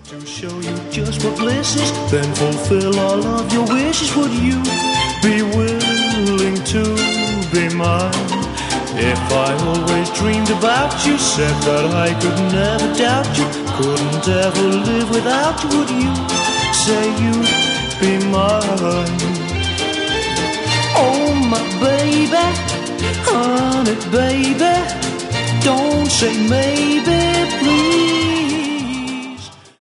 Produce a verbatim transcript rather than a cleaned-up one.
To show you just what bliss is, then fulfill all of your wishes. Would you be willing to be mine? If I always dreamed about you, said that I could never doubt you, couldn't ever live without you, would you say you'd be mine? Oh my baby, honey baby, don't say maybe, please.